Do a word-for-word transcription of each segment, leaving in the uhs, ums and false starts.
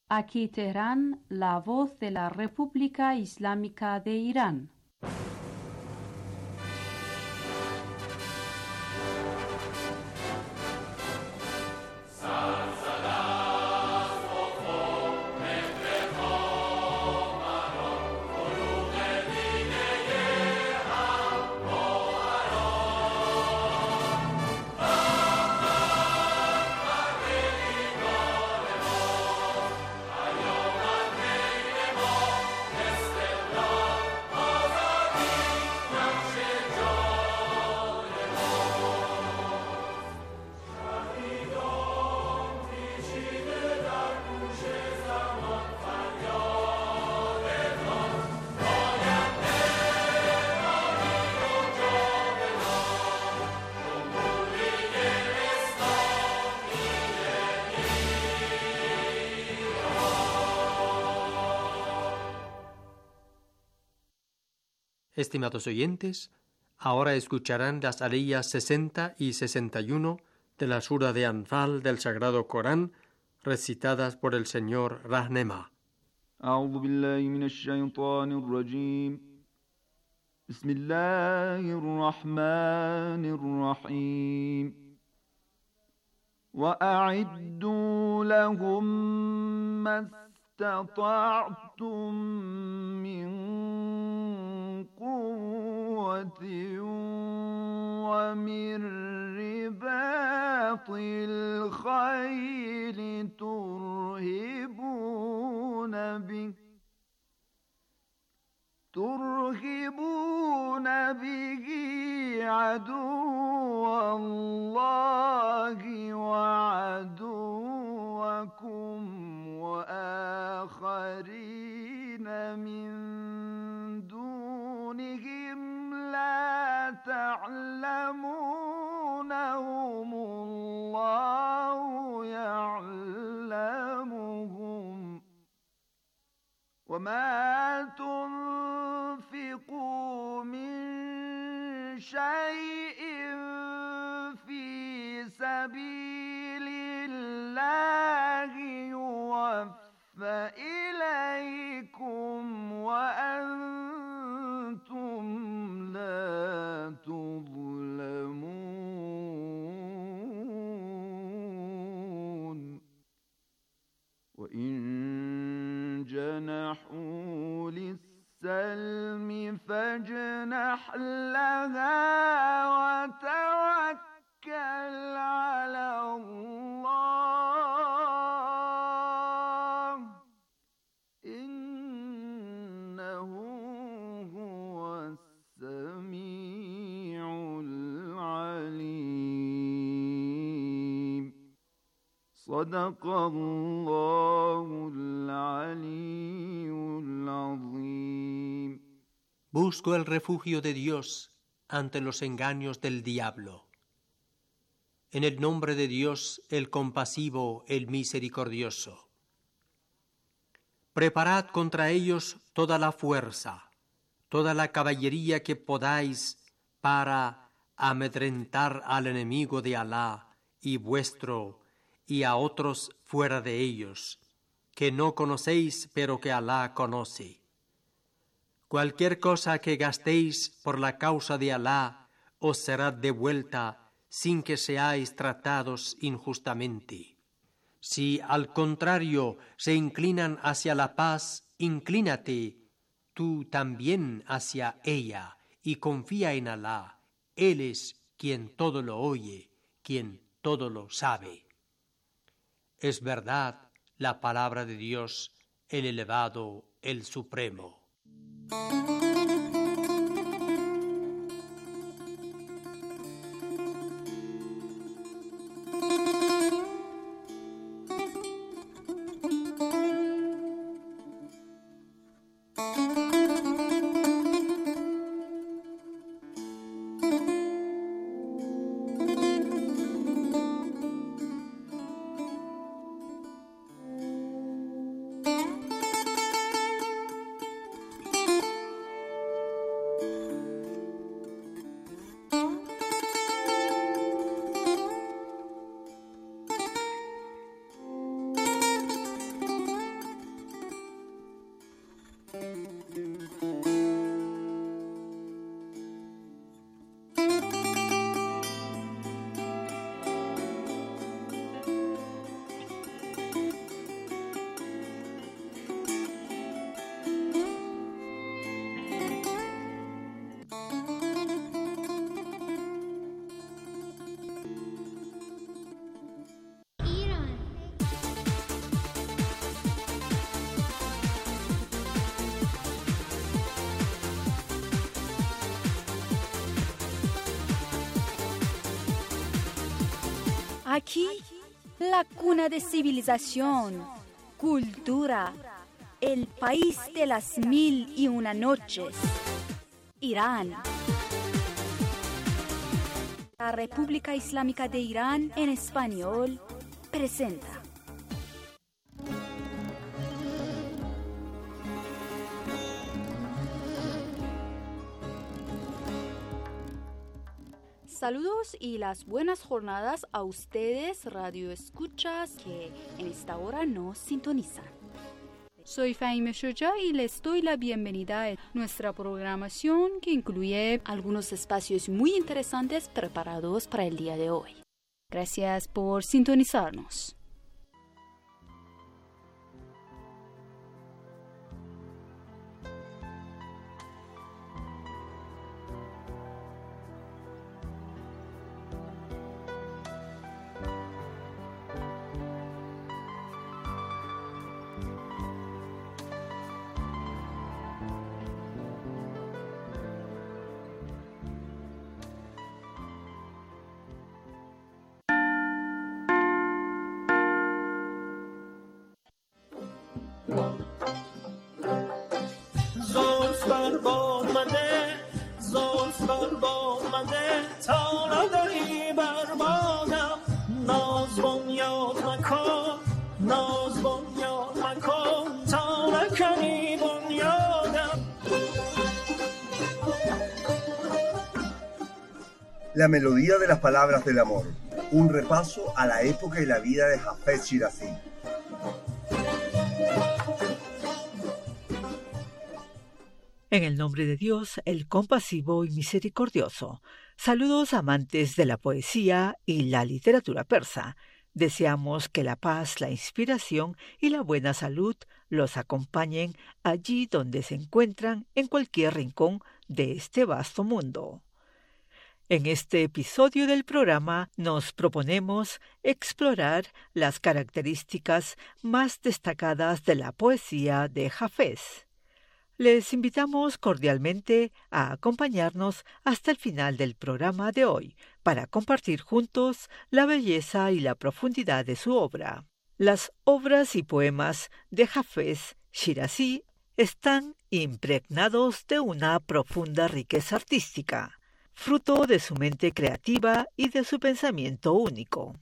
Aquí Teherán, la voz de la República Islámica de Irán. Estimados oyentes, ahora escucharán las aliyas sesenta y sesenta y uno de la sura de Anfal del Sagrado Corán, recitadas por el señor Rahnema. أعوذ بالله من الشيطان الرجيم بسم الله الرحمن الرحيم وأعدوا لهم ما استطعتم من قوة ومن رباط الخيل ترهبون به ترهبون به عدو الله وعدوكم وآخرين من دونهم لا تعلمونهم الله يعلمهم وما تنفقوا من شيء في سبيل الله يوفى إليكم وأنتم لا تظلمون وإن جنحوا للسلم فاجنح لها وتوكل على الله إنه هو السميع العليم صدق الله العلي العظيم. Busco el refugio de Dios ante los engaños del diablo. En el nombre de Dios, el compasivo, el misericordioso. Preparad contra ellos toda la fuerza, toda la caballería que podáis para amedrentar al enemigo de Alá y vuestro y a otros fuera de ellos, que no conocéis pero que Alá conoce. Cualquier cosa que gastéis por la causa de Alá os será devuelta sin que seáis tratados injustamente. Si al contrario se inclinan hacia la paz, inclínate tú también hacia ella y confía en Alá. Él es quien todo lo oye, quien todo lo sabe. Es verdad la palabra de Dios, el elevado, el supremo. Aquí, la cuna de civilización, cultura, el país de las mil y una noches, Irán. La República Islámica de Irán en español presenta. Saludos y las buenas jornadas a ustedes, radio escuchas, que en esta hora nos sintonizan. Soy Fahime Shoja y les doy la bienvenida a nuestra programación que incluye algunos espacios muy interesantes preparados para el día de hoy. Gracias por sintonizarnos. La melodía de las palabras del amor, un repaso a la época y la vida de Hafez Shirazi. En el nombre de Dios, el compasivo y misericordioso. Saludos amantes de la poesía y la literatura persa. Deseamos que la paz, la inspiración y la buena salud los acompañen allí donde se encuentran, en cualquier rincón de este vasto mundo. En este episodio del programa nos proponemos explorar las características más destacadas de la poesía de Hafez. Les invitamos cordialmente a acompañarnos hasta el final del programa de hoy para compartir juntos la belleza y la profundidad de su obra. Las obras y poemas de Hafez Shirazi están impregnados de una profunda riqueza artística, fruto de su mente creativa y de su pensamiento único.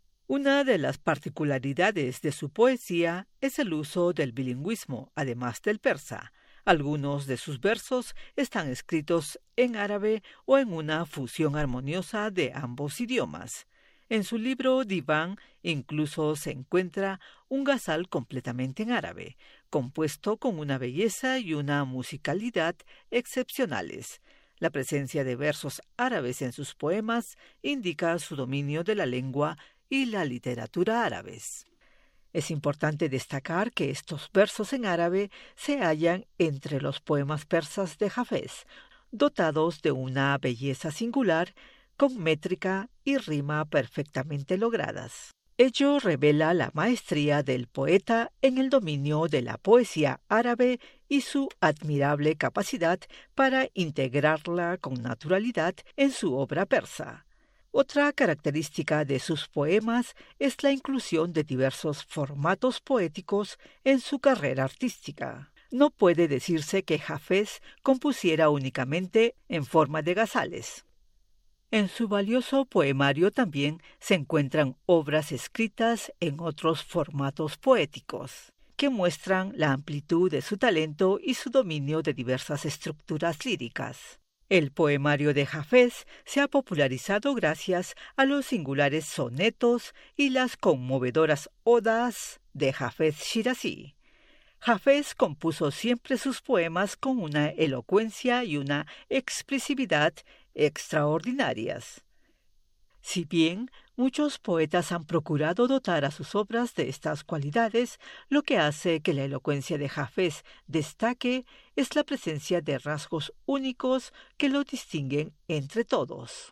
Una de las particularidades de su poesía es el uso del bilingüismo, además del persa. Algunos de sus versos están escritos en árabe o en una fusión armoniosa de ambos idiomas. En su libro Diván incluso se encuentra un gazal completamente en árabe, compuesto con una belleza y una musicalidad excepcionales. La presencia de versos árabes en sus poemas indica su dominio de la lengua y la literatura árabes. Es importante destacar que estos versos en árabe se hallan entre los poemas persas de Hafez, dotados de una belleza singular, con métrica y rima perfectamente logradas. Ello revela la maestría del poeta en el dominio de la poesía árabe y su admirable capacidad para integrarla con naturalidad en su obra persa. Otra característica de sus poemas es la inclusión de diversos formatos poéticos en su carrera artística. No puede decirse que Hafez compusiera únicamente en forma de gazales. En su valioso poemario también se encuentran obras escritas en otros formatos poéticos, que muestran la amplitud de su talento y su dominio de diversas estructuras líricas. El poemario de Hafez se ha popularizado gracias a los singulares sonetos y las conmovedoras odas de Hafez Shirazi. Hafez compuso siempre sus poemas con una elocuencia y una expresividad extraordinarias. Si bien muchos poetas han procurado dotar a sus obras de estas cualidades, lo que hace que la elocuencia de Hafez destaque es la presencia de rasgos únicos que lo distinguen entre todos.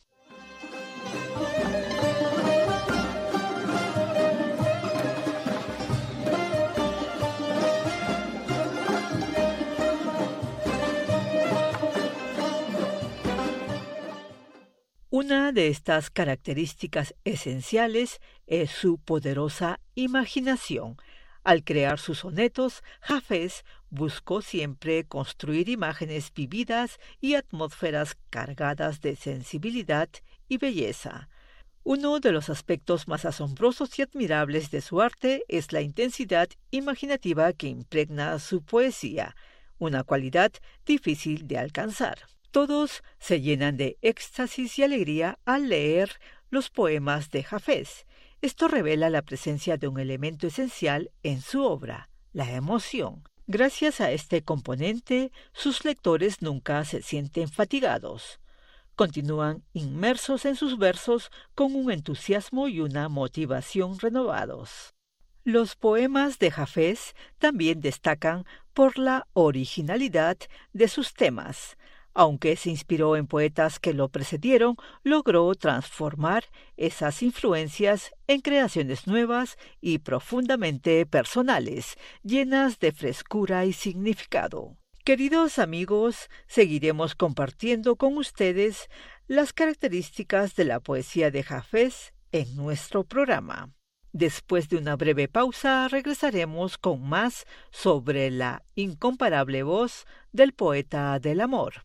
Una de estas características esenciales es su poderosa imaginación. Al crear sus sonetos, Hafez buscó siempre construir imágenes vividas y atmósferas cargadas de sensibilidad y belleza. Uno de los aspectos más asombrosos y admirables de su arte es la intensidad imaginativa que impregna su poesía, una cualidad difícil de alcanzar. Todos se llenan de éxtasis y alegría al leer los poemas de Hafez. Esto revela la presencia de un elemento esencial en su obra, la emoción. Gracias a este componente, sus lectores nunca se sienten fatigados. Continúan inmersos en sus versos con un entusiasmo y una motivación renovados. Los poemas de Hafez también destacan por la originalidad de sus temas. Aunque se inspiró en poetas que lo precedieron, logró transformar esas influencias en creaciones nuevas y profundamente personales, llenas de frescura y significado. Queridos amigos, seguiremos compartiendo con ustedes las características de la poesía de Hafez en nuestro programa. Después de una breve pausa, regresaremos con más sobre la incomparable voz del poeta del amor.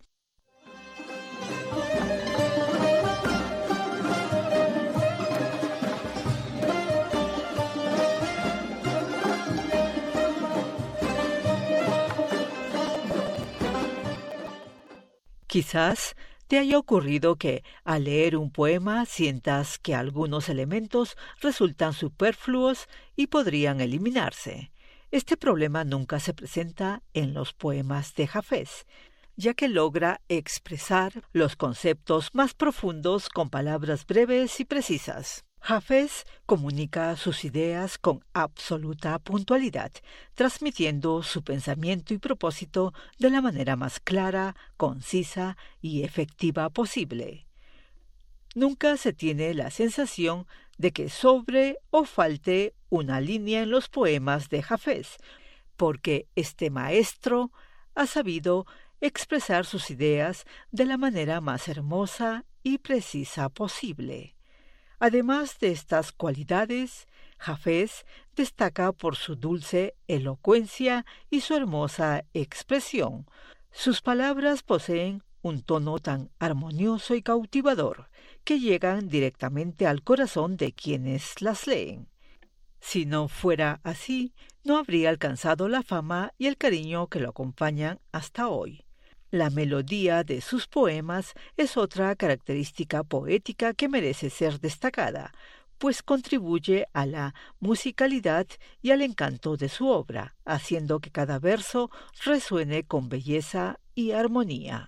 Quizás te haya ocurrido que, al leer un poema, sientas que algunos elementos resultan superfluos y podrían eliminarse. Este problema nunca se presenta en los poemas de Hafez, ya que logra expresar los conceptos más profundos con palabras breves y precisas. Hafez comunica sus ideas con absoluta puntualidad, transmitiendo su pensamiento y propósito de la manera más clara, concisa y efectiva posible. Nunca se tiene la sensación de que sobre o falte una línea en los poemas de Hafez, porque este maestro ha sabido expresar sus ideas de la manera más hermosa y precisa posible. Además de estas cualidades, Hafez destaca por su dulce elocuencia y su hermosa expresión. Sus palabras poseen un tono tan armonioso y cautivador que llegan directamente al corazón de quienes las leen. Si no fuera así, no habría alcanzado la fama y el cariño que lo acompañan hasta hoy. La melodía de sus poemas es otra característica poética que merece ser destacada, pues contribuye a la musicalidad y al encanto de su obra, haciendo que cada verso resuene con belleza y armonía.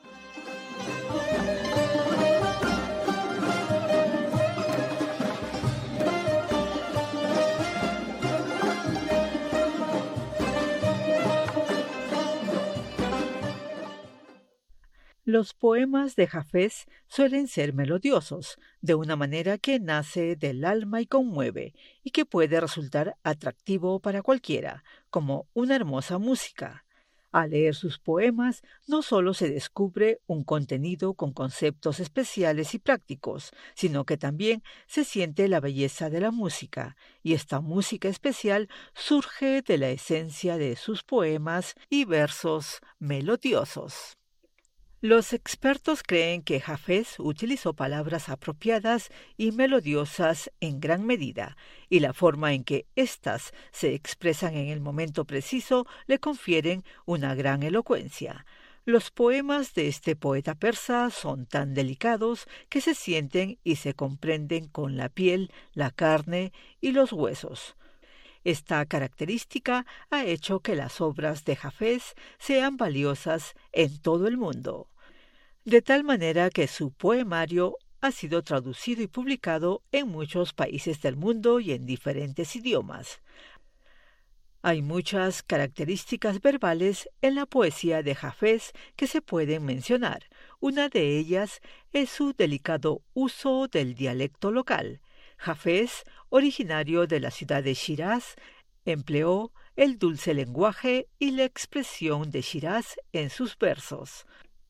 Los poemas de Hafez suelen ser melodiosos, de una manera que nace del alma y conmueve, y que puede resultar atractivo para cualquiera, como una hermosa música. Al leer sus poemas, no solo se descubre un contenido con conceptos especiales y prácticos, sino que también se siente la belleza de la música, y esta música especial surge de la esencia de sus poemas y versos melodiosos. Los expertos creen que Hafez utilizó palabras apropiadas y melodiosas en gran medida, y la forma en que éstas se expresan en el momento preciso le confieren una gran elocuencia. Los poemas de este poeta persa son tan delicados que se sienten y se comprenden con la piel, la carne y los huesos. Esta característica ha hecho que las obras de Hafez sean valiosas en todo el mundo, de tal manera que su poemario ha sido traducido y publicado en muchos países del mundo y en diferentes idiomas. Hay muchas características verbales en la poesía de Hafez que se pueden mencionar. Una de ellas es su delicado uso del dialecto local. Hafez, originario de la ciudad de Shiraz, empleó el dulce lenguaje y la expresión de Shiraz en sus versos.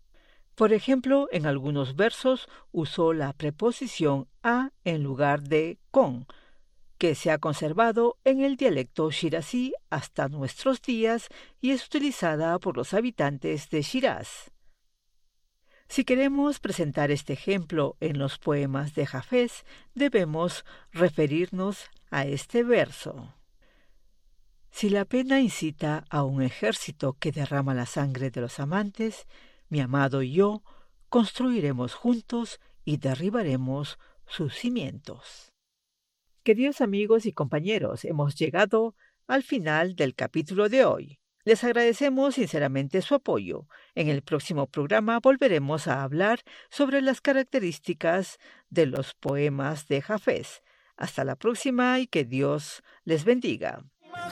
Por ejemplo, en algunos versos usó la preposición a en lugar de con, que se ha conservado en el dialecto shirazí hasta nuestros días y es utilizada por los habitantes de Shiraz. Si queremos presentar este ejemplo en los poemas de Hafez, debemos referirnos a este verso. Si la pena incita a un ejército que derrama la sangre de los amantes, mi amado y yo construiremos juntos y derribaremos sus cimientos. Queridos amigos y compañeros, hemos llegado al final del capítulo de hoy. Les agradecemos sinceramente su apoyo. En el próximo programa volveremos a hablar sobre las características de los poemas de Hafez. Hasta la próxima y que Dios les bendiga.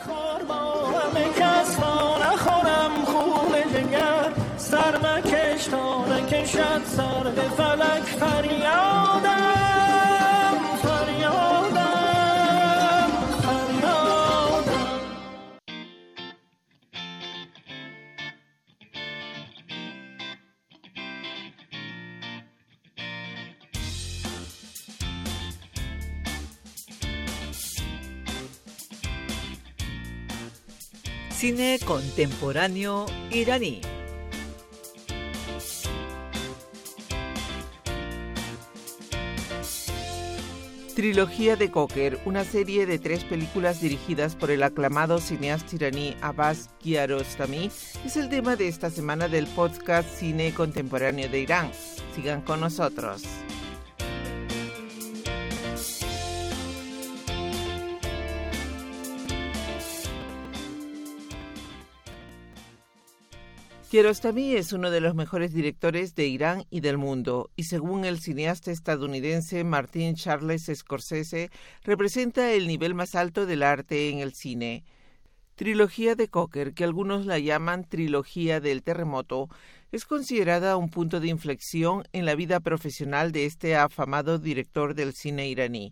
Cine contemporáneo iraní. Trilogía de Cocker, una serie de tres películas dirigidas por el aclamado cineasta iraní Abbas Kiarostami, es el tema de esta semana del podcast Cine Contemporáneo de Irán. Sigan con nosotros. Kiarostami es uno de los mejores directores de Irán y del mundo, y según el cineasta estadounidense Martin Charles Scorsese, representa el nivel más alto del arte en el cine. Trilogía de Cocker, que algunos la llaman Trilogía del Terremoto, es considerada un punto de inflexión en la vida profesional de este afamado director del cine iraní.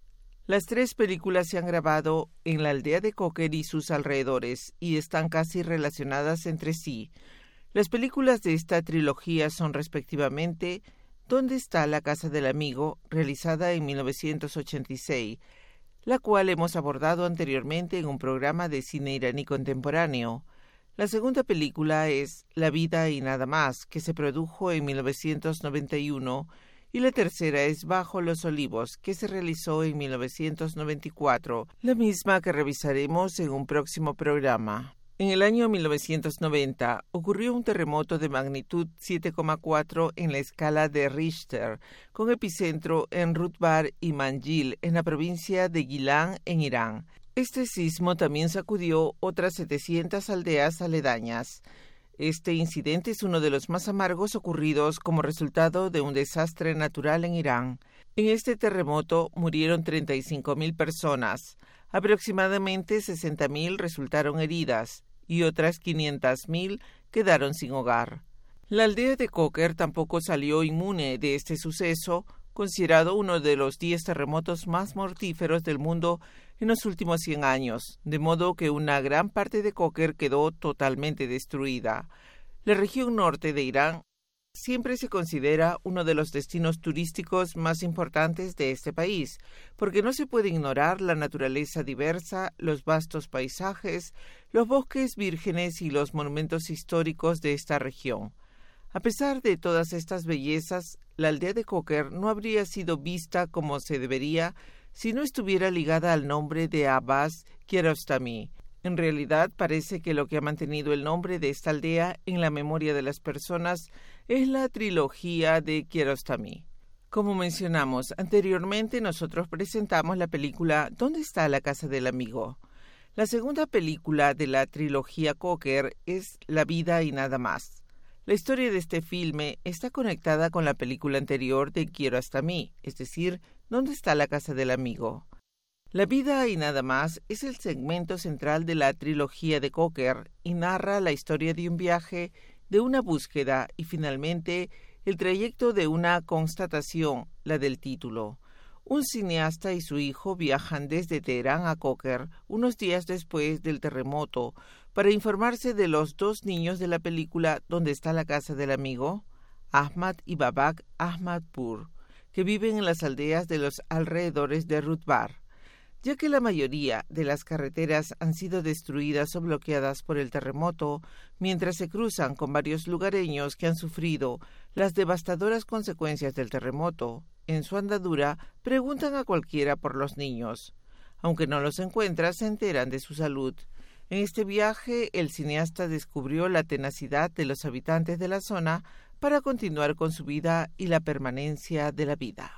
Las tres películas se han grabado en la aldea de Cocker y sus alrededores, y están casi relacionadas entre sí. Las películas de esta trilogía son respectivamente ¿Dónde está la casa del amigo?, realizada en mil novecientos ochenta y seis, la cual hemos abordado anteriormente en un programa de cine iraní contemporáneo. La segunda película es La vida y nada más, que se produjo en mil novecientos noventa y uno, y la tercera es Bajo los olivos, que se realizó en mil novecientos noventa y cuatro, la misma que revisaremos en un próximo programa. En el año mil novecientos noventa ocurrió un terremoto de magnitud siete coma cuatro en la escala de Richter, con epicentro en Rutbar y Manjil, en la provincia de Gilán, en Irán. Este sismo también sacudió otras setecientas aldeas aledañas. Este incidente es uno de los más amargos ocurridos como resultado de un desastre natural en Irán. En este terremoto murieron treinta y cinco mil personas. Aproximadamente sesenta mil resultaron heridas y otras quinientas mil quedaron sin hogar. La aldea de Cocker tampoco salió inmune de este suceso, considerado uno de los diez terremotos más mortíferos del mundo en los últimos cien años, de modo que una gran parte de Cocker quedó totalmente destruida. La región norte de Irán siempre se considera uno de los destinos turísticos más importantes de este país, porque no se puede ignorar la naturaleza diversa, los vastos paisajes, los bosques vírgenes y los monumentos históricos de esta región. A pesar de todas estas bellezas, la aldea de Cocker no habría sido vista como se debería si no estuviera ligada al nombre de Abbas Kiarostami. En realidad, parece que lo que ha mantenido el nombre de esta aldea en la memoria de las personas es la trilogía de Kiarostami. Como mencionamos anteriormente, nosotros presentamos la película ¿Dónde está la casa del amigo? La segunda película de la trilogía Cocker es La vida y nada más. La historia de este filme está conectada con la película anterior de Kiarostami, es decir, ¿Dónde está la casa del amigo? La vida y nada más es el segmento central de la trilogía de Cocker y narra la historia de un viaje, de una búsqueda y finalmente el trayecto de una constatación, la del título. Un cineasta y su hijo viajan desde Teherán a Cocker unos días después del terremoto para informarse de los dos niños de la película ¿Dónde está la casa del amigo? Ahmad y Babak Ahmadpur, que viven en las aldeas de los alrededores de Rutbar. Ya que la mayoría de las carreteras han sido destruidas o bloqueadas por el terremoto, mientras se cruzan con varios lugareños que han sufrido las devastadoras consecuencias del terremoto, en su andadura preguntan a cualquiera por los niños. Aunque no los encuentran, se enteran de su salud. En este viaje, el cineasta descubrió la tenacidad de los habitantes de la zona para continuar con su vida y la permanencia de la vida.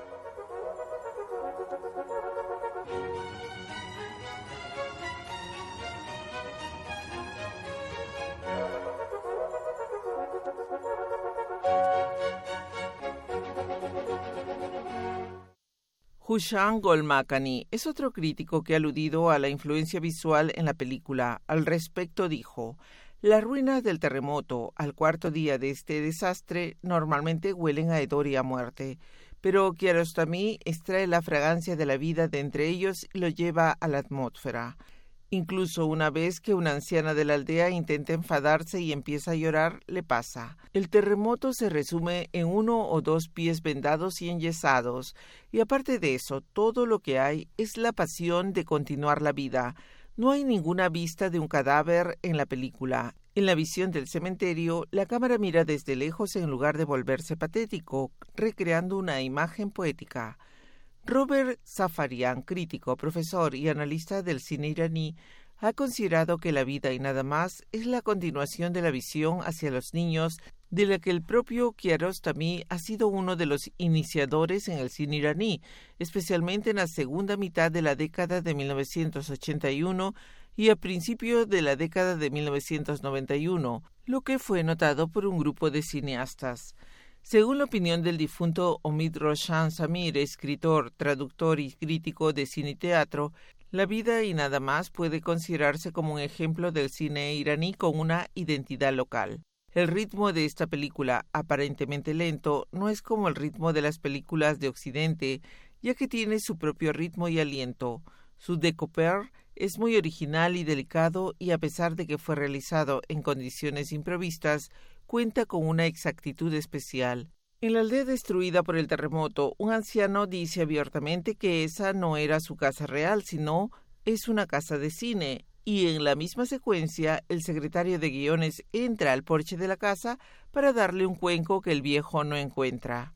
Hushan Golmakani es otro crítico que ha aludido a la influencia visual en la película. Al respecto dijo: las ruinas del terremoto al cuarto día de este desastre normalmente huelen a hedor y a muerte, pero Kiarostami extrae la fragancia de la vida de entre ellos y lo lleva a la atmósfera. Incluso una vez que una anciana de la aldea intenta enfadarse y empieza a llorar, le pasa. El terremoto se resume en uno o dos pies vendados y enyesados, y aparte de eso, todo lo que hay es la pasión de continuar la vida. No hay ninguna vista de un cadáver en la película. En la visión del cementerio, la cámara mira desde lejos en lugar de volverse patético, recreando una imagen poética. Robert Safarian, crítico, profesor y analista del cine iraní, ha considerado que La vida y nada más es la continuación de la visión hacia los niños de la que el propio Kiarostami ha sido uno de los iniciadores en el cine iraní, especialmente en la segunda mitad de la década de mil novecientos ochenta y uno y a principios de la década de mil novecientos noventa y uno, lo que fue notado por un grupo de cineastas. Según la opinión del difunto Omid Roshan Samir, escritor, traductor y crítico de cine y teatro, La vida y nada más puede considerarse como un ejemplo del cine iraní con una identidad local. El ritmo de esta película, aparentemente lento, no es como el ritmo de las películas de Occidente, ya que tiene su propio ritmo y aliento. Su découper es muy original y delicado y a pesar de que fue realizado en condiciones imprevistas, cuenta con una exactitud especial. En la aldea destruida por el terremoto, un anciano dice abiertamente que esa no era su casa real, sino es una casa de cine, y en la misma secuencia el secretario de guiones entra al porche de la casa para darle un cuenco que el viejo no encuentra.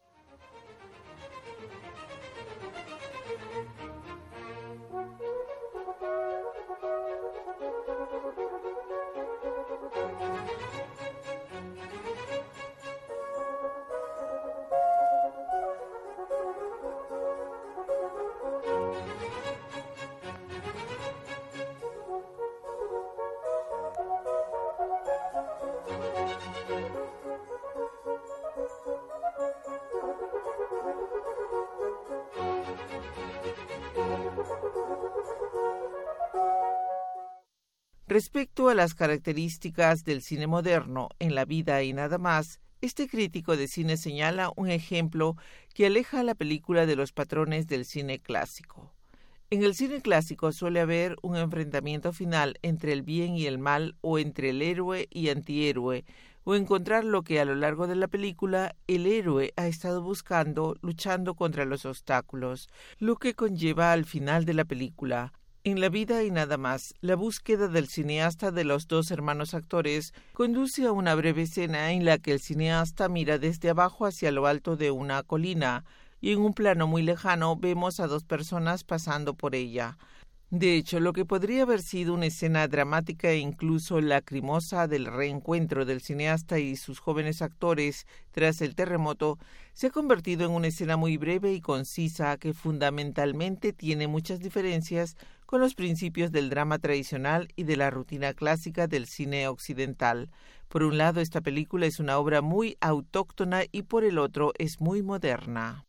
Respecto a las características del cine moderno en La vida y nada más, este crítico de cine señala un ejemplo que aleja a la película de los patrones del cine clásico. En el cine clásico suele haber un enfrentamiento final entre el bien y el mal o entre el héroe y antihéroe, o encontrar lo que a lo largo de la película el héroe ha estado buscando luchando contra los obstáculos, lo que conlleva al final de la película. En La vida y nada más, la búsqueda del cineasta de los dos hermanos actores conduce a una breve escena en la que el cineasta mira desde abajo hacia lo alto de una colina y en un plano muy lejano vemos a dos personas pasando por ella. De hecho, lo que podría haber sido una escena dramática e incluso lacrimosa del reencuentro del cineasta y sus jóvenes actores tras el terremoto, se ha convertido en una escena muy breve y concisa que fundamentalmente tiene muchas diferencias con los principios del drama tradicional y de la rutina clásica del cine occidental. Por un lado, esta película es una obra muy autóctona y por el otro es muy moderna.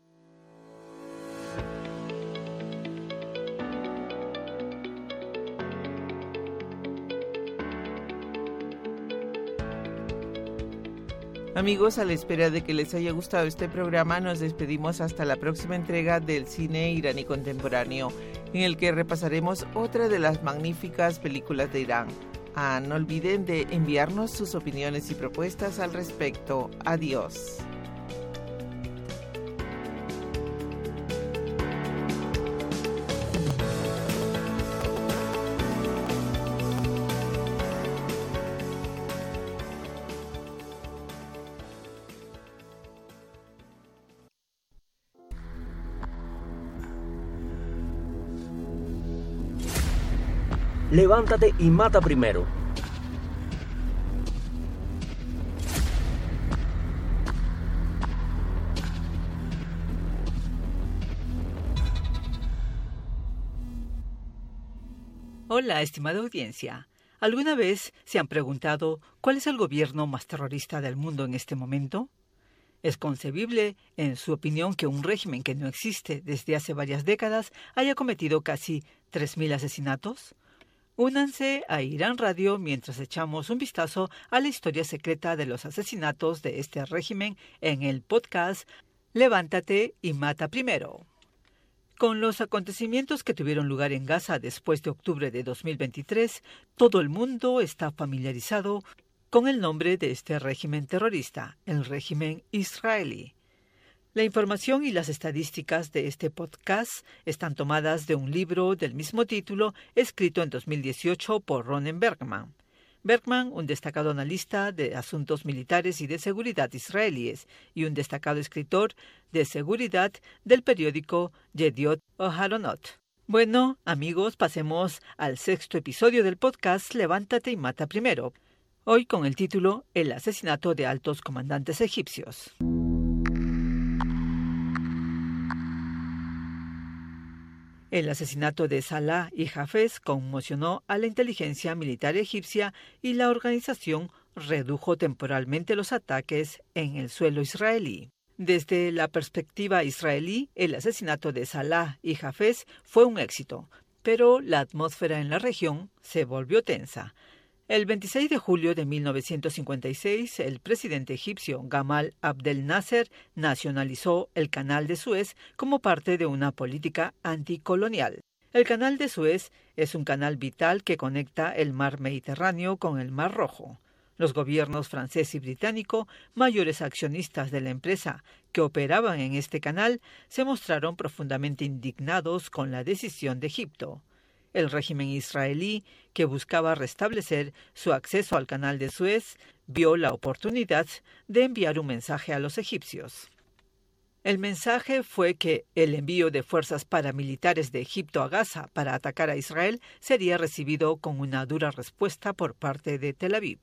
Amigos, a la espera de que les haya gustado este programa, nos despedimos hasta la próxima entrega del cine iraní contemporáneo, en el que repasaremos otra de las magníficas películas de Irán. Ah, no olviden de enviarnos sus opiniones y propuestas al respecto. Adiós. Levántate y mata primero. Hola, estimada audiencia. ¿Alguna vez se han preguntado cuál es el gobierno más terrorista del mundo en este momento? ¿Es concebible, en su opinión, que un régimen que no existe desde hace varias décadas haya cometido casi tres mil asesinatos? Únanse a Irán Radio mientras echamos un vistazo a la historia secreta de los asesinatos de este régimen en el podcast Levántate y mata primero. Con los acontecimientos que tuvieron lugar en Gaza después de octubre de dos mil veintitrés, todo el mundo está familiarizado con el nombre de este régimen terrorista, el régimen israelí. La información y las estadísticas de este podcast están tomadas de un libro del mismo título escrito en dos mil dieciocho por Ronen Bergman. Bergman, un destacado analista de asuntos militares y de seguridad israelíes y un destacado escritor de seguridad del periódico Yediot Aharonot. Bueno, amigos, pasemos al sexto episodio del podcast Levántate y mata primero, hoy con el título El asesinato de altos comandantes egipcios. El asesinato de Salah y Hafez conmocionó a la inteligencia militar egipcia y la organización redujo temporalmente los ataques en el suelo israelí. Desde la perspectiva israelí, el asesinato de Salah y Hafez fue un éxito, pero la atmósfera en la región se volvió tensa. El veintiséis de julio de mil novecientos cincuenta y seis, el presidente egipcio Gamal Abdel Nasser nacionalizó el Canal de Suez como parte de una política anticolonial. El Canal de Suez es un canal vital que conecta el mar Mediterráneo con el Mar Rojo. Los gobiernos francés y británico, mayores accionistas de la empresa que operaban en este canal, se mostraron profundamente indignados con la decisión de Egipto. El régimen israelí, que buscaba restablecer su acceso al Canal de Suez, vio la oportunidad de enviar un mensaje a los egipcios. El mensaje fue que el envío de fuerzas paramilitares de Egipto a Gaza para atacar a Israel sería recibido con una dura respuesta por parte de Tel Aviv.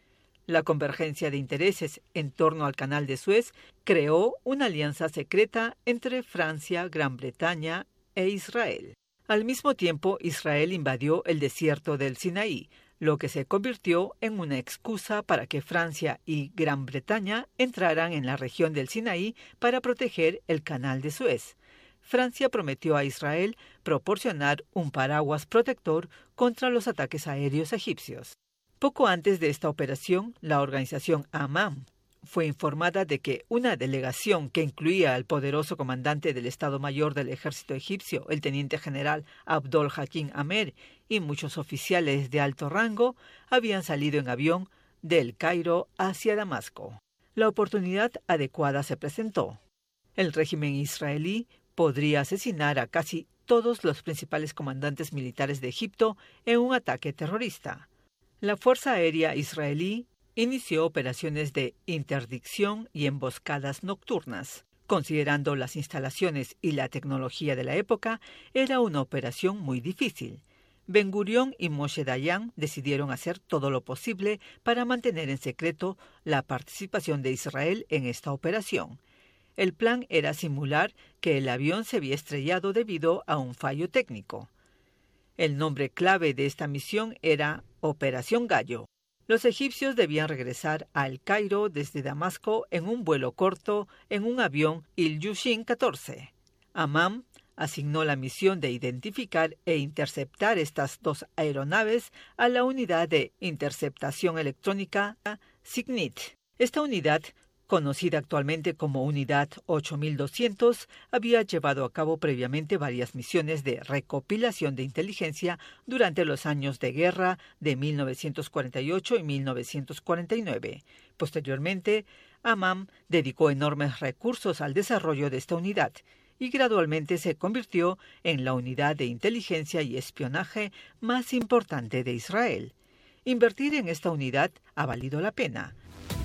La convergencia de intereses en torno al Canal de Suez creó una alianza secreta entre Francia, Gran Bretaña e Israel. Al mismo tiempo, Israel invadió el desierto del Sinaí, lo que se convirtió en una excusa para que Francia y Gran Bretaña entraran en la región del Sinaí para proteger el Canal de Suez. Francia prometió a Israel proporcionar un paraguas protector contra los ataques aéreos egipcios. Poco antes de esta operación, la organización Amán fue informada de que una delegación que incluía al poderoso comandante del Estado Mayor del Ejército egipcio, el teniente general Abdol Hakim Amer, y muchos oficiales de alto rango, habían salido en avión del Cairo hacia Damasco. La oportunidad adecuada se presentó. El régimen israelí podría asesinar a casi todos los principales comandantes militares de Egipto en un ataque terrorista. La Fuerza Aérea Israelí inició operaciones de interdicción y emboscadas nocturnas. Considerando las instalaciones y la tecnología de la época, era una operación muy difícil. Ben Gurión y Moshe Dayan decidieron hacer todo lo posible para mantener en secreto la participación de Israel en esta operación. El plan era simular que el avión se había estrellado debido a un fallo técnico. El nombre clave de esta misión era Operación Gallo. Los egipcios debían regresar a El Cairo desde Damasco en un vuelo corto en un avión Ilyushin catorce. Amán asignó la misión de identificar e interceptar estas dos aeronaves a la unidad de interceptación electrónica Signit. Esta unidad conocida actualmente como Unidad ocho mil doscientos, había llevado a cabo previamente varias misiones de recopilación de inteligencia durante los años de guerra de mil novecientos cuarenta y ocho y mil novecientos cuarenta y nueve. Posteriormente, Amman dedicó enormes recursos al desarrollo de esta unidad y gradualmente se convirtió en la unidad de inteligencia y espionaje más importante de Israel. Invertir en esta unidad ha valido la pena.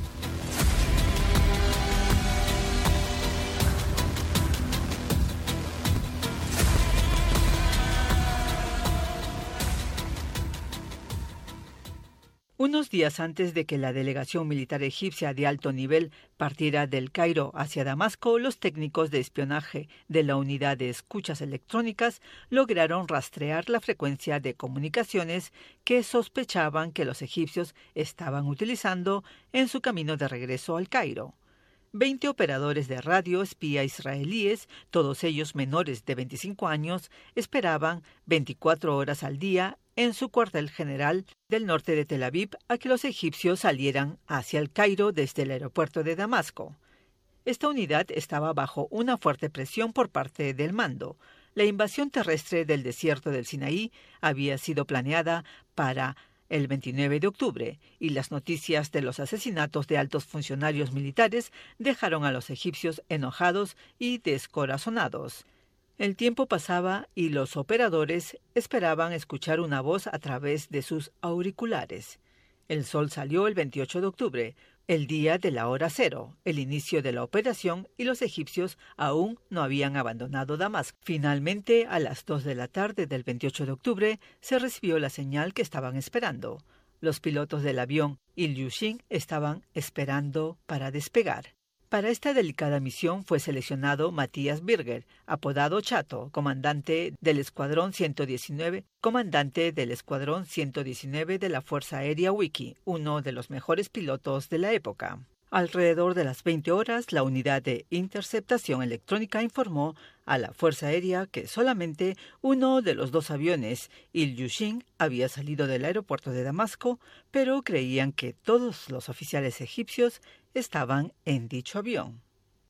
Unos días antes de que la delegación militar egipcia de alto nivel partiera del Cairo hacia Damasco, los técnicos de espionaje de la unidad de escuchas electrónicas lograron rastrear la frecuencia de comunicaciones que sospechaban que los egipcios estaban utilizando en su camino de regreso al Cairo. Veinte operadores de radio espía israelíes, todos ellos menores de veinticinco años, esperaban veinticuatro horas al día en su cuartel general del norte de Tel Aviv a que los egipcios salieran hacia el Cairo desde el aeropuerto de Damasco. Esta unidad estaba bajo una fuerte presión por parte del mando. La invasión terrestre del desierto del Sinaí había sido planeada para el veintinueve de octubre, y las noticias de los asesinatos de altos funcionarios militares dejaron a los egipcios enojados y descorazonados. El tiempo pasaba y los operadores esperaban escuchar una voz a través de sus auriculares. El sol salió el veintiocho de octubre, el día de la hora cero, el inicio de la operación, y los egipcios aún no habían abandonado Damasco. Finalmente, a las dos de la tarde del veintiocho de octubre, se recibió la señal que estaban esperando. Los pilotos del avión Ilyushin estaban esperando para despegar. Para esta delicada misión fue seleccionado Matías Birger, apodado Chato, comandante del Escuadrón ciento diecinueve, comandante del Escuadrón ciento diecinueve de la Fuerza Aérea Wiki, uno de los mejores pilotos de la época. Alrededor de las veinte horas, la unidad de interceptación electrónica informó a la Fuerza Aérea que solamente uno de los dos aviones, Ilyushin, había salido del aeropuerto de Damasco, pero creían que todos los oficiales egipcios estaban en dicho avión.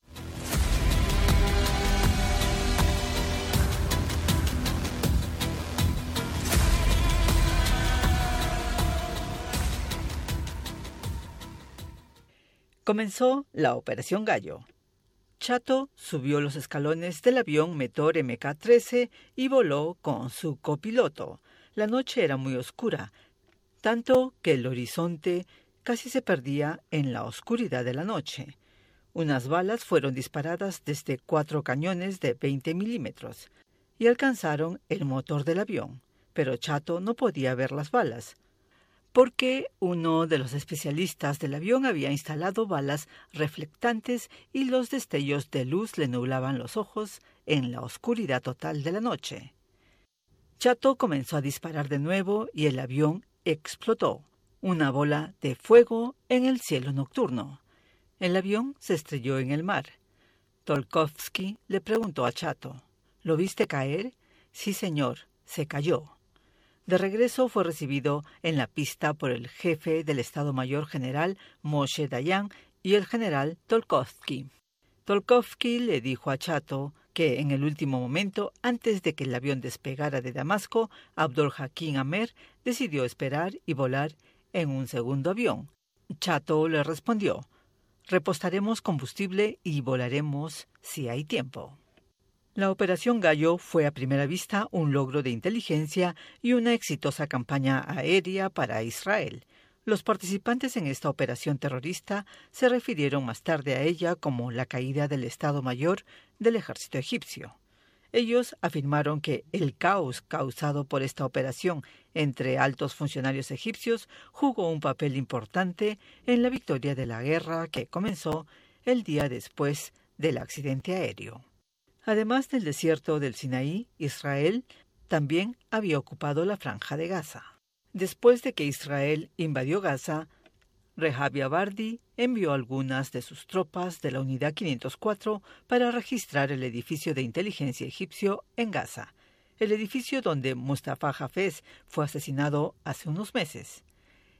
Comenzó la Operación Gallo. Chato subió los escalones del avión Metor M K trece y voló con su copiloto. La noche era muy oscura, tanto que el horizonte casi se perdía en la oscuridad de la noche. Unas balas fueron disparadas desde cuatro cañones de veinte milímetros y alcanzaron el motor del avión, pero Chato no podía ver las balas, porque uno de los especialistas del avión había instalado balas reflectantes y los destellos de luz le nublaban los ojos en la oscuridad total de la noche. Chato comenzó a disparar de nuevo y el avión explotó, una bola de fuego en el cielo nocturno. El avión se estrelló en el mar. Tolkovsky le preguntó a Chato, ¿lo viste caer? Sí, señor, se cayó. De regreso fue recibido en la pista por el jefe del Estado Mayor General Moshe Dayan y el general Tolkovsky. Tolkovsky le dijo a Chato que en el último momento, antes de que el avión despegara de Damasco, Abdul Hakim Amer decidió esperar y volar en un segundo avión. Chato le respondió, repostaremos combustible y volaremos si hay tiempo. La Operación Gallo fue a primera vista un logro de inteligencia y una exitosa campaña aérea para Israel. Los participantes en esta operación terrorista se refirieron más tarde a ella como la caída del Estado Mayor del ejército egipcio. Ellos afirmaron que el caos causado por esta operación entre altos funcionarios egipcios jugó un papel importante en la victoria de la guerra que comenzó el día después del accidente aéreo. Además del desierto del Sinaí, Israel también había ocupado la Franja de Gaza. Después de que Israel invadió Gaza, Rehabi Abardi envió algunas de sus tropas de la Unidad quinientos cuatro para registrar el edificio de inteligencia egipcio en Gaza, el edificio donde Mustafa Hafez fue asesinado hace unos meses.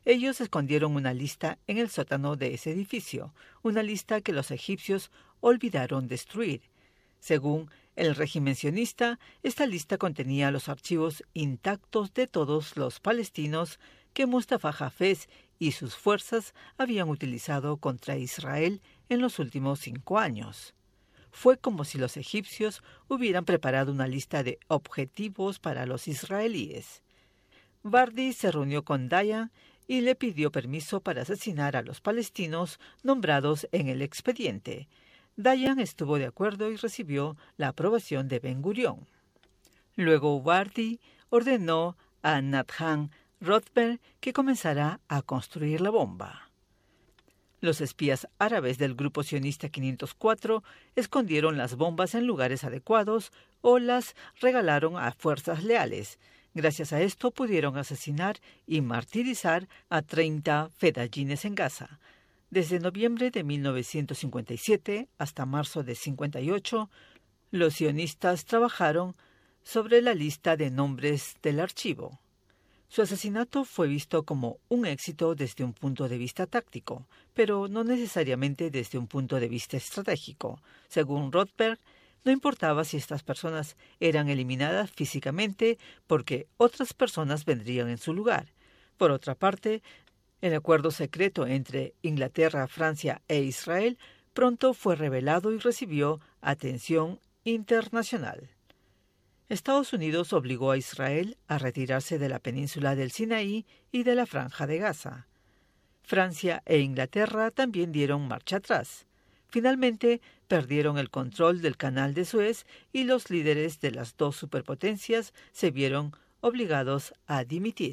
Ellos escondieron una lista en el sótano de ese edificio, una lista que los egipcios olvidaron destruir. Según el régimen sionista, esta lista contenía los archivos intactos de todos los palestinos que Mustafa Hafez y sus fuerzas habían utilizado contra Israel en los últimos cinco años. Fue como si los egipcios hubieran preparado una lista de objetivos para los israelíes. Vardi se reunió con Dayan y le pidió permiso para asesinar a los palestinos nombrados en el expediente. Dayan estuvo de acuerdo y recibió la aprobación de Ben Gurión. Luego Vardi ordenó a Nathan Rothberg que comenzara a construir la bomba. Los espías árabes del grupo sionista quinientos cuatro escondieron las bombas en lugares adecuados o las regalaron a fuerzas leales. Gracias a esto pudieron asesinar y martirizar a treinta fedayines en Gaza. Desde noviembre de mil novecientos cincuenta y siete hasta marzo de cincuenta y ocho, los sionistas trabajaron sobre la lista de nombres del archivo. Su asesinato fue visto como un éxito desde un punto de vista táctico, pero no necesariamente desde un punto de vista estratégico. Según Rothberg, no importaba si estas personas eran eliminadas físicamente porque otras personas vendrían en su lugar. Por otra parte, el acuerdo secreto entre Inglaterra, Francia e Israel pronto fue revelado y recibió atención internacional. Estados Unidos obligó a Israel a retirarse de la península del Sinaí y de la Franja de Gaza. Francia e Inglaterra también dieron marcha atrás. Finalmente, perdieron el control del Canal de Suez y los líderes de las dos superpotencias se vieron obligados a dimitir.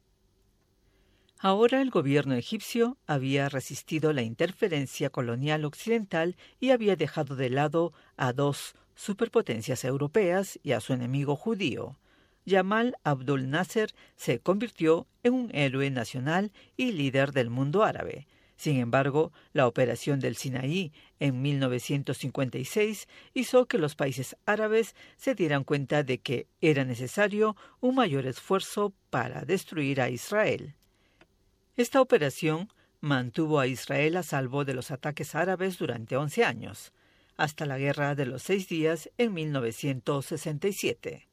Ahora el gobierno egipcio había resistido la interferencia colonial occidental y había dejado de lado a dos superpotencias europeas y a su enemigo judío. Yamal Abdul Nasser se convirtió en un héroe nacional y líder del mundo árabe. Sin embargo, la operación del Sinaí en mil novecientos cincuenta y seis hizo que los países árabes se dieran cuenta de que era necesario un mayor esfuerzo para destruir a Israel. Esta operación mantuvo a Israel a salvo de los ataques árabes durante once años, hasta la Guerra de los Seis Días en mil novecientos sesenta y siete.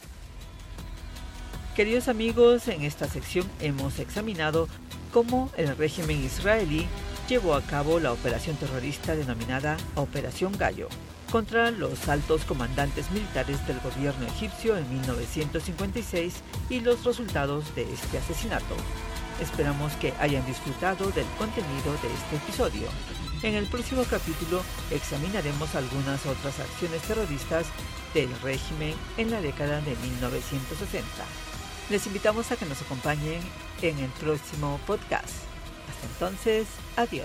Queridos amigos, en esta sección hemos examinado cómo el régimen israelí llevó a cabo la operación terrorista denominada Operación Gallo contra los altos comandantes militares del gobierno egipcio en mil novecientos cincuenta y seis y los resultados de este asesinato. Esperamos que hayan disfrutado del contenido de este episodio. En el próximo capítulo examinaremos algunas otras acciones terroristas del régimen en la década de mil novecientos sesenta. Les invitamos a que nos acompañen en el próximo podcast. Hasta entonces, adiós.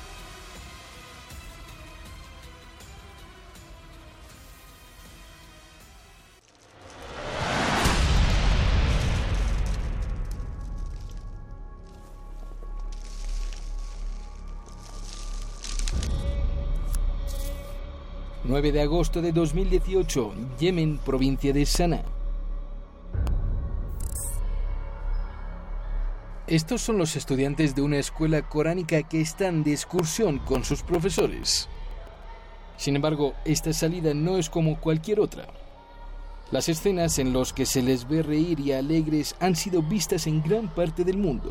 nueve de agosto de dos mil dieciocho, Yemen, provincia de Saná. Estos son los estudiantes de una escuela coránica que están de excursión con sus profesores. Sin embargo, esta salida no es como cualquier otra. Las escenas en las que se les ve reír y alegres han sido vistas en gran parte del mundo.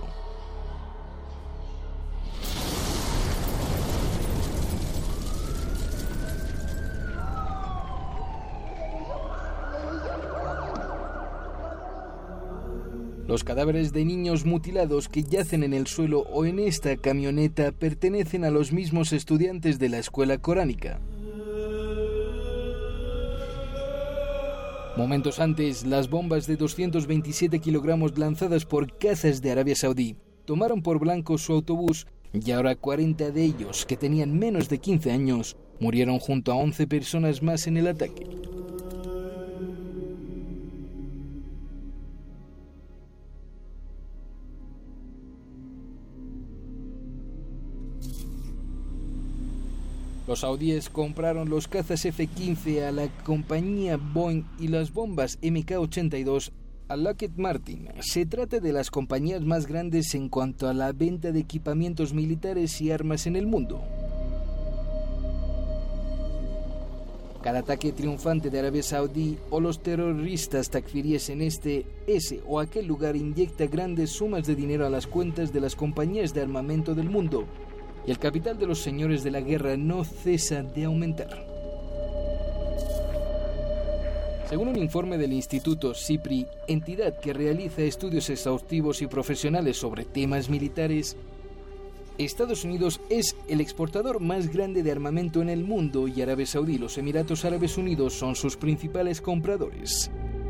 Los cadáveres de niños mutilados que yacen en el suelo o en esta camioneta pertenecen a los mismos estudiantes de la escuela coránica. Momentos antes, las bombas de doscientos veintisiete kilogramos lanzadas por cazas de Arabia Saudí tomaron por blanco su autobús y ahora cuarenta de ellos, que tenían menos de quince años, murieron junto a once personas más en el ataque. Los saudíes compraron los cazas F quince a la compañía Boeing y las bombas M K ochenta y dos a Lockheed Martin. Se trata de las compañías más grandes en cuanto a la venta de equipamientos militares y armas en el mundo. Cada ataque triunfante de Arabia Saudí o los terroristas takfiríes en este, ese o aquel lugar inyecta grandes sumas de dinero a las cuentas de las compañías de armamento del mundo, y el capital de los señores de la guerra no cesa de aumentar. Según un informe del Instituto SIPRI, entidad que realiza estudios exhaustivos y profesionales sobre temas militares, Estados Unidos es el exportador más grande de armamento en el mundo y Arabia Saudí y los Emiratos Árabes Unidos son sus principales compradores.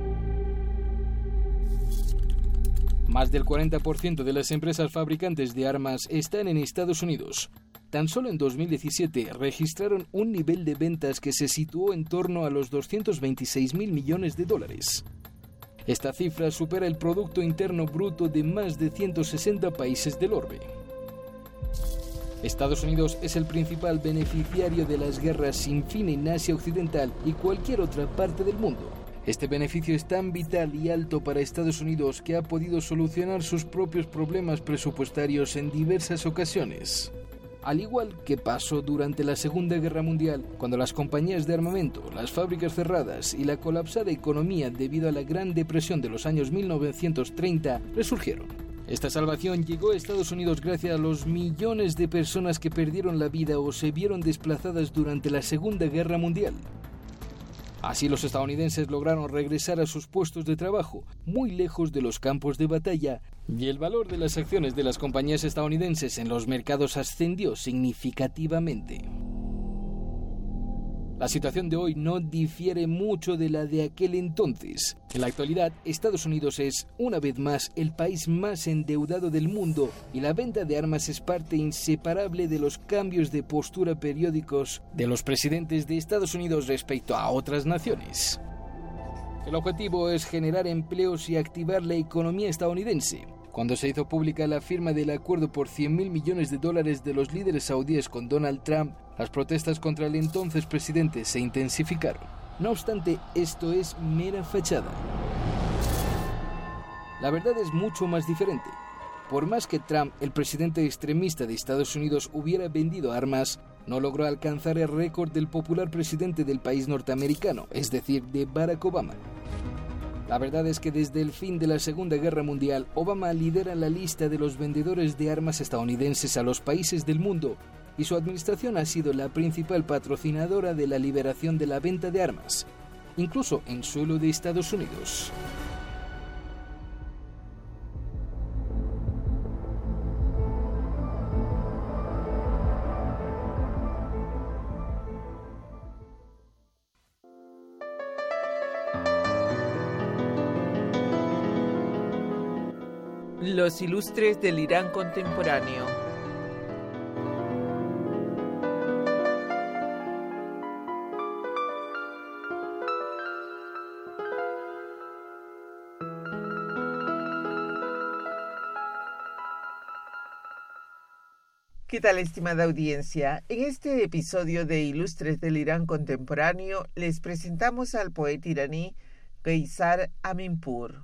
Más del cuarenta por ciento de las empresas fabricantes de armas están en Estados Unidos. Tan solo en dos mil diecisiete registraron un nivel de ventas que se situó en torno a los doscientos veintiséis mil millones de dólares. Esta cifra supera el Producto Interno Bruto de más de ciento sesenta países del orbe. Estados Unidos es el principal beneficiario de las guerras sin fin en Asia Occidental y cualquier otra parte del mundo. Este beneficio es tan vital y alto para Estados Unidos que ha podido solucionar sus propios problemas presupuestarios en diversas ocasiones. Al igual que pasó durante la Segunda Guerra Mundial, cuando las compañías de armamento, las fábricas cerradas y la colapsada economía debido a la Gran Depresión de los años mil novecientos treinta resurgieron. Esta salvación llegó a Estados Unidos gracias a los millones de personas que perdieron la vida o se vieron desplazadas durante la Segunda Guerra Mundial. Así los estadounidenses lograron regresar a sus puestos de trabajo, muy lejos de los campos de batalla, y el valor de las acciones de las compañías estadounidenses en los mercados ascendió significativamente. La situación de hoy no difiere mucho de la de aquel entonces. En la actualidad, Estados Unidos es, una vez más, el país más endeudado del mundo y la venta de armas es parte inseparable de los cambios de postura periódicos de los presidentes de Estados Unidos respecto a otras naciones. El objetivo es generar empleos y activar la economía estadounidense. Cuando se hizo pública la firma del acuerdo por cien mil millones de dólares de los líderes saudíes con Donald Trump, las protestas contra el entonces presidente se intensificaron. No obstante, esto es mera fachada. La verdad es mucho más diferente. Por más que Trump, el presidente extremista de Estados Unidos, hubiera vendido armas, no logró alcanzar el récord del popular presidente del país norteamericano, es decir, de Barack Obama. La verdad es que desde el fin de la Segunda Guerra Mundial, Obama lidera la lista de los vendedores de armas estadounidenses a los países del mundo y su administración ha sido la principal patrocinadora de la liberación de la venta de armas, incluso en suelo de Estados Unidos. Los ilustres del Irán contemporáneo. ¿Qué tal, estimada audiencia? En este episodio de Ilustres del Irán contemporáneo les presentamos al poeta iraní Qeisar Aminpour.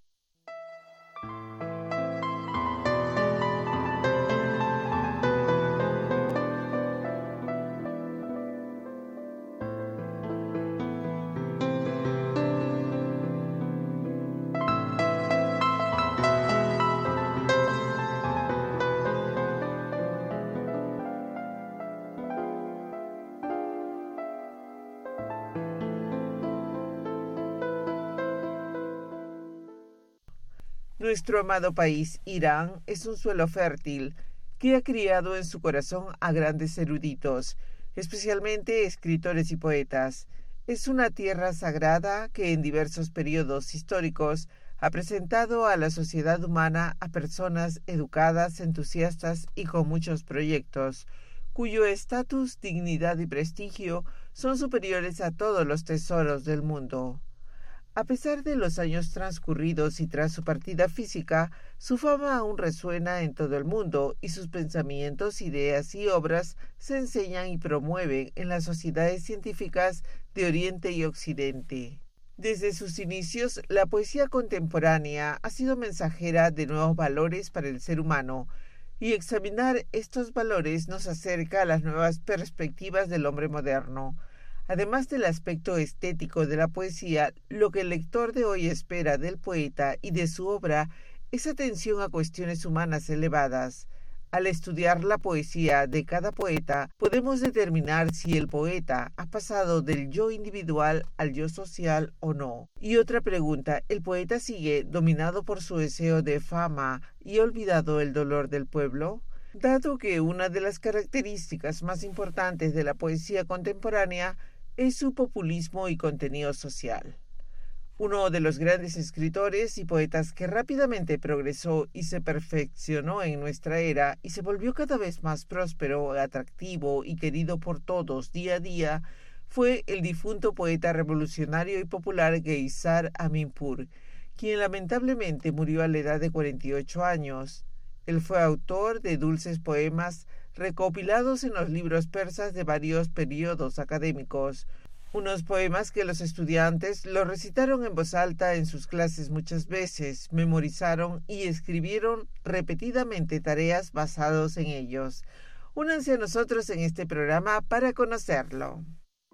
Nuestro amado país, Irán, es un suelo fértil que ha criado en su corazón a grandes eruditos, especialmente escritores y poetas. Es una tierra sagrada que en diversos periodos históricos ha presentado a la sociedad humana a personas educadas, entusiastas y con muchos proyectos, cuyo estatus, dignidad y prestigio son superiores a todos los tesoros del mundo. A pesar de los años transcurridos y tras su partida física, su fama aún resuena en todo el mundo y sus pensamientos, ideas y obras se enseñan y promueven en las sociedades científicas de Oriente y Occidente. Desde sus inicios, la poesía contemporánea ha sido mensajera de nuevos valores para el ser humano, y examinar estos valores nos acerca a las nuevas perspectivas del hombre moderno. Además del aspecto estético de la poesía, lo que el lector de hoy espera del poeta y de su obra es atención a cuestiones humanas elevadas. Al estudiar la poesía de cada poeta, podemos determinar si el poeta ha pasado del yo individual al yo social o no. Y otra pregunta, ¿el poeta sigue dominado por su deseo de fama y olvidado el dolor del pueblo? Dado que una de las características más importantes de la poesía contemporánea es su populismo y contenido social. Uno de los grandes escritores y poetas que rápidamente progresó y se perfeccionó en nuestra era y se volvió cada vez más próspero, atractivo y querido por todos día a día fue el difunto poeta revolucionario y popular Geisar Aminpur, quien lamentablemente murió a la edad de cuarenta y ocho años. Él fue autor de dulces poemas recopilados en los libros persas de varios periodos académicos, unos poemas que los estudiantes lo recitaron en voz alta en sus clases muchas veces, memorizaron y escribieron repetidamente tareas basadas en ellos. Únanse a nosotros en este programa para conocerlo.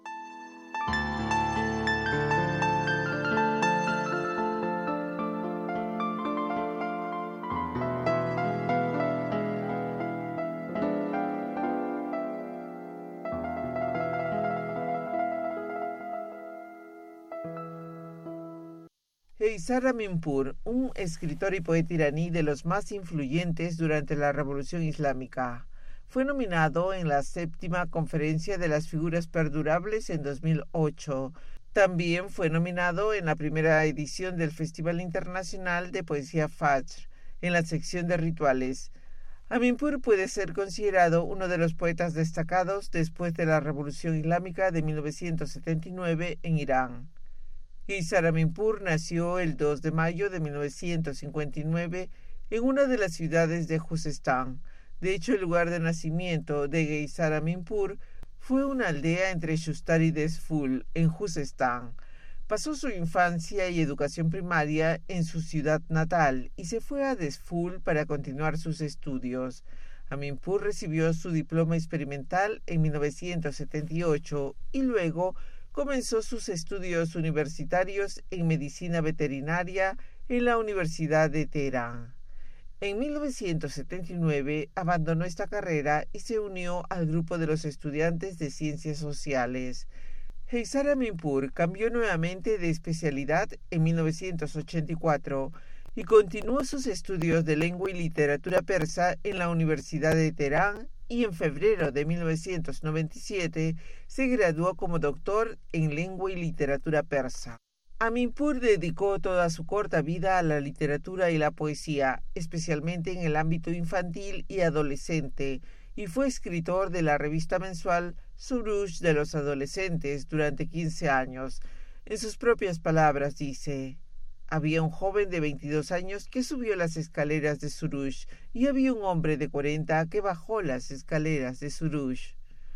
Geisar Aminpur, un escritor y poeta iraní de los más influyentes durante la Revolución Islámica, fue nominado en la séptima Conferencia de las Figuras Perdurables en dos mil ocho. También fue nominado en la primera edición del Festival Internacional de Poesía Fajr, en la sección de rituales. Aminpur puede ser considerado uno de los poetas destacados después de la Revolución Islámica de mil novecientos setenta y nueve en Irán. Geisar Aminpur nació el dos de mayo de mil novecientos cincuenta y nueve en una de las ciudades de Juzestán. De hecho, el lugar de nacimiento de Geisar Aminpur fue una aldea entre Shustar y Desful, en Juzestán. Pasó su infancia y educación primaria en su ciudad natal y se fue a Desful para continuar sus estudios. Aminpur recibió su diploma experimental en mil novecientos setenta y ocho y luego comenzó sus estudios universitarios en medicina veterinaria en la Universidad de Teherán. En mil novecientos setenta y nueve abandonó esta carrera y se unió al grupo de los estudiantes de ciencias sociales. Geisar Aminpur cambió nuevamente de especialidad en mil novecientos ochenta y cuatro y continuó sus estudios de lengua y literatura persa en la Universidad de Teherán, y en febrero de mil novecientos noventa y siete se graduó como doctor en lengua y literatura persa. Aminpur dedicó toda su corta vida a la literatura y la poesía, especialmente en el ámbito infantil y adolescente, y fue escritor de la revista mensual Surush de los adolescentes durante quince años. En sus propias palabras dice: había un joven de veintidós años que subió las escaleras de Surush y había un hombre de cuarenta que bajó las escaleras de Surush.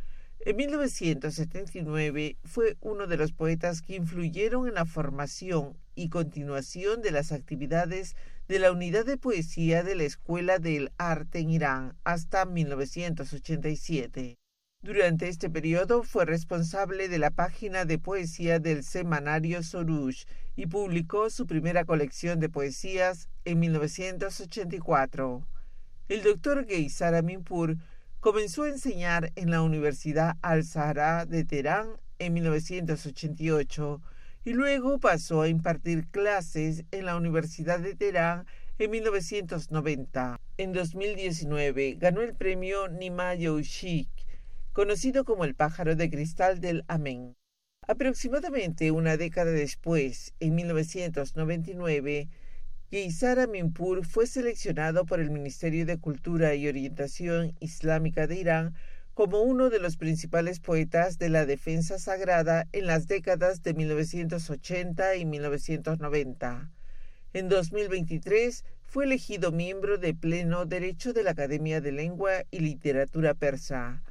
En mil novecientos setenta y nueve fue uno de los poetas que influyeron en la formación y continuación de las actividades de la unidad de poesía de la Escuela del Arte en Irán hasta mil novecientos ochenta y siete. Durante este periodo fue responsable de la página de poesía del semanario Surush y publicó su primera colección de poesías en mil novecientos ochenta y cuatro. El doctor Geisar Aminpur comenzó a enseñar en la Universidad Al-Zahra de Teherán en mil novecientos ochenta y ocho y luego pasó a impartir clases en la Universidad de Teherán en mil novecientos noventa. En dos mil diecinueve ganó el premio Nima Youshik, conocido como el pájaro de cristal del Amén. Aproximadamente una década después, en mil novecientos noventa y nueve, Geisar Aminpur fue seleccionado por el Ministerio de Cultura y Orientación Islámica de Irán como uno de los principales poetas de la defensa sagrada en las décadas de mil novecientos ochenta y mil novecientos noventa. En dos mil veintitrés fue elegido miembro de pleno derecho de la Academia de Lengua y Literatura Persa.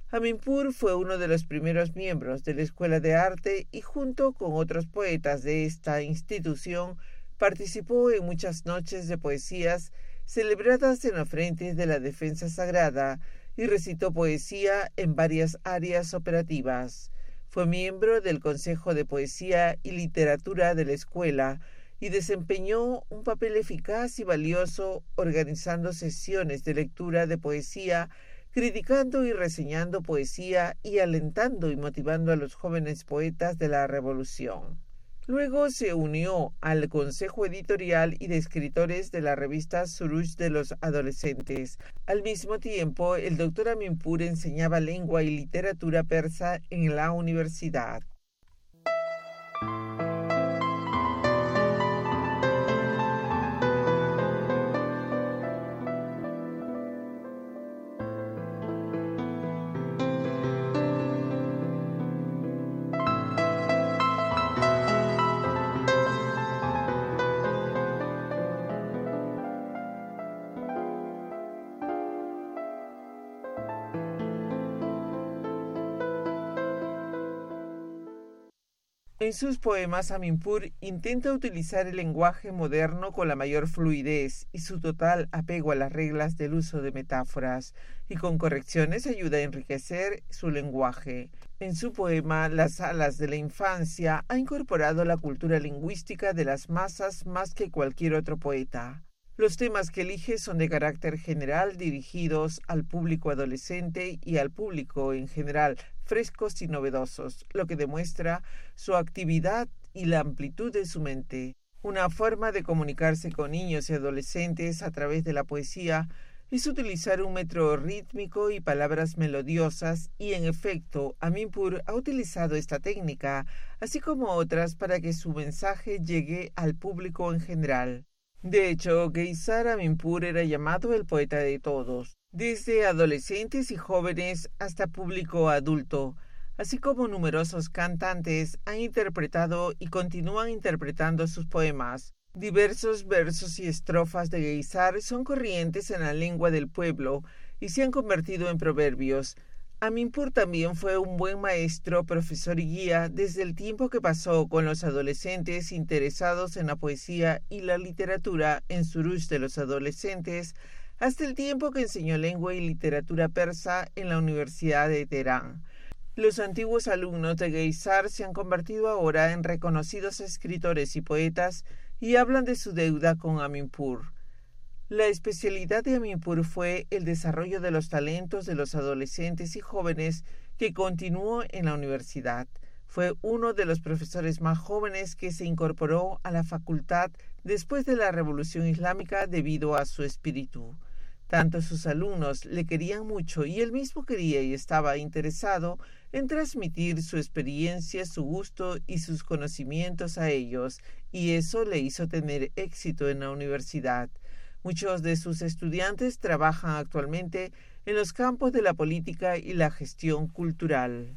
Aminpur fue uno de los primeros miembros de la Escuela de Arte y junto con otros poetas de esta institución participó en muchas noches de poesías celebradas en los frentes de la defensa sagrada y recitó poesía en varias áreas operativas. Fue miembro del Consejo de Poesía y Literatura de la Escuela y desempeñó un papel eficaz y valioso organizando sesiones de lectura de poesía, criticando y reseñando poesía y alentando y motivando a los jóvenes poetas de la Revolución. Luego se unió al consejo editorial y de escritores de la revista Surush de los adolescentes. Al mismo tiempo, el doctor Aminpur enseñaba lengua y literatura persa en la universidad. En sus poemas, Aminpur intenta utilizar el lenguaje moderno con la mayor fluidez y su total apego a las reglas del uso de metáforas, y con correcciones ayuda a enriquecer su lenguaje. En su poema Las alas de la infancia ha incorporado la cultura lingüística de las masas más que cualquier otro poeta. Los temas que elige son de carácter general, dirigidos al público adolescente y al público en general, frescos y novedosos, lo que demuestra su actividad y la amplitud de su mente. Una forma de comunicarse con niños y adolescentes a través de la poesía es utilizar un metro rítmico y palabras melodiosas, y en efecto, Aminpur ha utilizado esta técnica, así como otras, para que su mensaje llegue al público en general. De hecho, Geisar Aminpur era llamado el poeta de todos, desde adolescentes y jóvenes hasta público adulto, así como numerosos cantantes han interpretado y continúan interpretando sus poemas. Diversos versos y estrofas de Geisar son corrientes en la lengua del pueblo y se han convertido en proverbios. Aminpur también fue un buen maestro, profesor y guía desde el tiempo que pasó con los adolescentes interesados en la poesía y la literatura en Surush de los adolescentes, hasta el tiempo que enseñó lengua y literatura persa en la Universidad de Teherán. Los antiguos alumnos de Geisar se han convertido ahora en reconocidos escritores y poetas y hablan de su deuda con Aminpur. La especialidad de Aminpur fue el desarrollo de los talentos de los adolescentes y jóvenes, que continuó en la universidad. Fue uno de los profesores más jóvenes que se incorporó a la facultad después de la Revolución Islámica debido a su espíritu. Tanto sus alumnos le querían mucho y él mismo quería y estaba interesado en transmitir su experiencia, su gusto y sus conocimientos a ellos, y eso le hizo tener éxito en la universidad. Muchos de sus estudiantes trabajan actualmente en los campos de la política y la gestión cultural.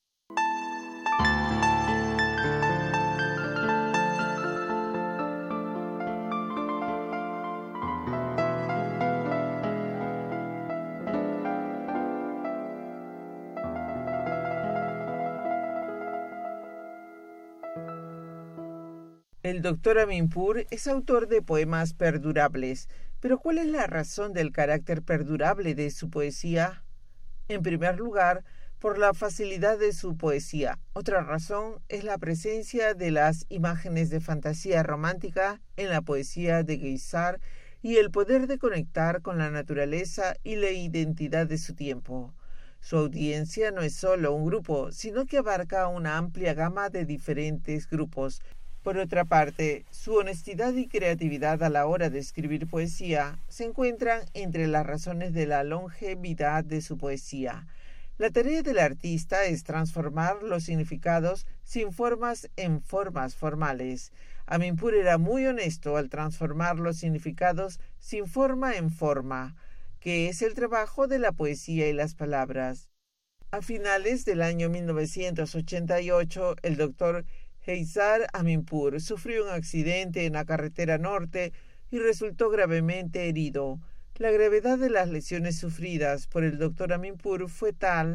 El doctor Aminpur es autor de poemas perdurables, pero ¿cuál es la razón del carácter perdurable de su poesía? En primer lugar, por la facilidad de su poesía. Otra razón es la presencia de las imágenes de fantasía romántica en la poesía de Geisar y el poder de conectar con la naturaleza y la identidad de su tiempo. Su audiencia no es solo un grupo, sino que abarca una amplia gama de diferentes grupos. Por otra parte, su honestidad y creatividad a la hora de escribir poesía se encuentran entre las razones de la longevidad de su poesía. La tarea del artista es transformar los significados sin formas en formas formales. Aminpur era muy honesto al transformar los significados sin forma en forma, que es el trabajo de la poesía y las palabras. A finales del año mil novecientos ochenta y ocho, el doctor Geisar Aminpur sufrió un accidente en la carretera norte y resultó gravemente herido. La gravedad de las lesiones sufridas por el doctor Aminpur fue tal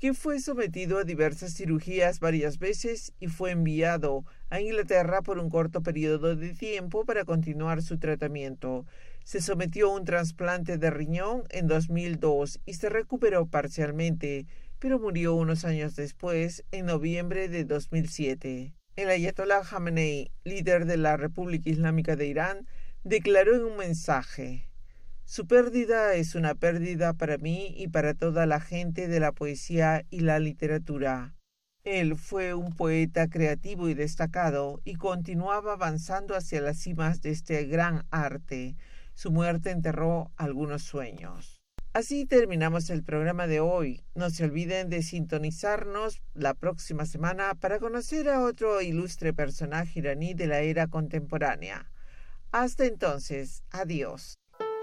que fue sometido a diversas cirugías varias veces y fue enviado a Inglaterra por un corto periodo de tiempo para continuar su tratamiento. Se sometió a un trasplante de riñón en dos mil dos y se recuperó parcialmente, pero murió unos años después, en noviembre de dos mil siete. El Ayatollah Jamenei, líder de la República Islámica de Irán, declaró en un mensaje: «Su pérdida es una pérdida para mí y para toda la gente de la poesía y la literatura». Él fue un poeta creativo y destacado y continuaba avanzando hacia las cimas de este gran arte. Su muerte enterró algunos sueños. Así terminamos el programa de hoy. No se olviden de sintonizarnos la próxima semana para conocer a otro ilustre personaje iraní de la era contemporánea. Hasta entonces, adiós.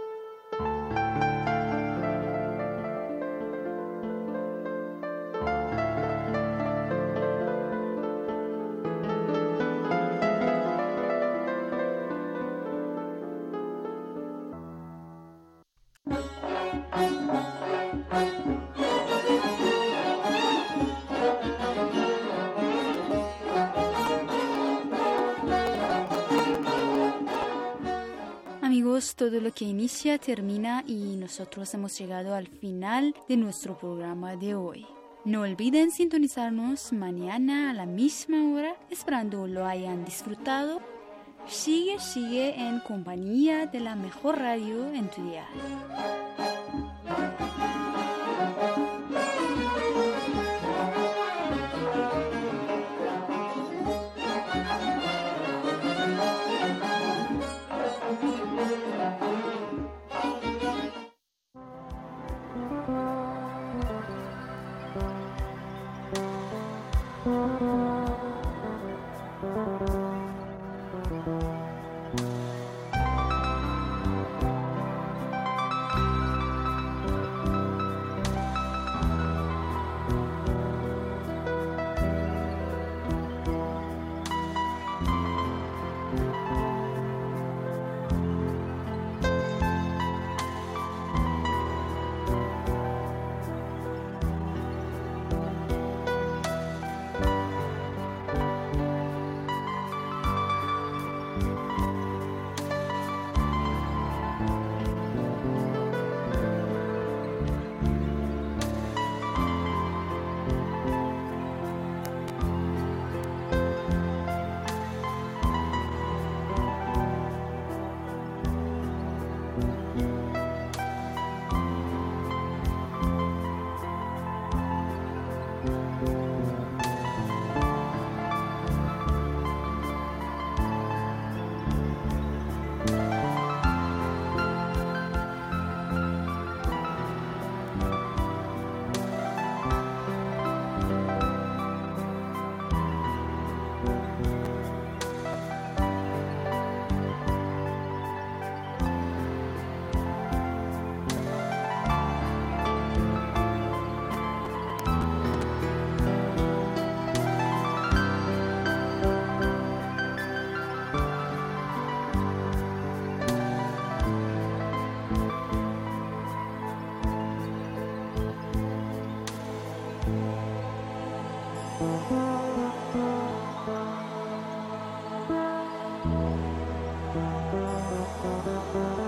Amigos, todo lo que inicia termina y nosotros hemos llegado al final de nuestro programa de hoy. No olviden sintonizarnos mañana a la misma hora, esperando lo hayan disfrutado. Sigue, sigue en compañía de la mejor radio en tu dial. Thank you.